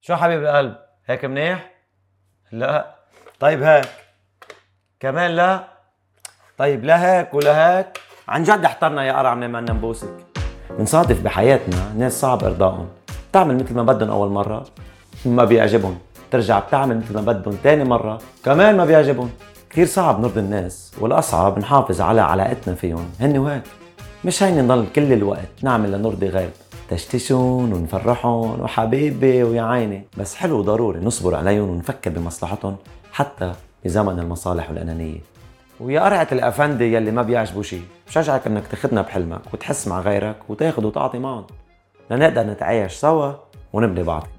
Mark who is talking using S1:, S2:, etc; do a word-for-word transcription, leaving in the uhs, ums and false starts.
S1: شو حبيب القلب؟ هيك منيح؟ لا. طيب هيك كمان لا. طيب لا هيك ولا هيك. عن جد احترنا يا قرع من ما نبوسك. بنصادف بحياتنا ناس صعب ارضائهم، بتعمل مثل ما بدهم اول مرة ما بيعجبهم، ترجع بتعمل مثل ما بدهم تاني مرة كمان ما بيعجبهم. كثير صعب نرضي الناس، والاصعب نحافظ على علاقتنا فيهم هن وهيك. مش هيني نضل كل الوقت نعمل لنرضي غير، تشتشون ونفرحون وحبيبي ويا عيني، بس حلو ضروري نصبر عليهم ونفكر بمصلحتهم حتى بزمن المصالح والأنانية. ويا قرعة الأفندي يلي ما بيعجبه شي، بشجعك انك تاخدنا بحلمك وتحس مع غيرك وتاخد وتعطي معهم لنقدر نتعايش سوا ونبني بعض.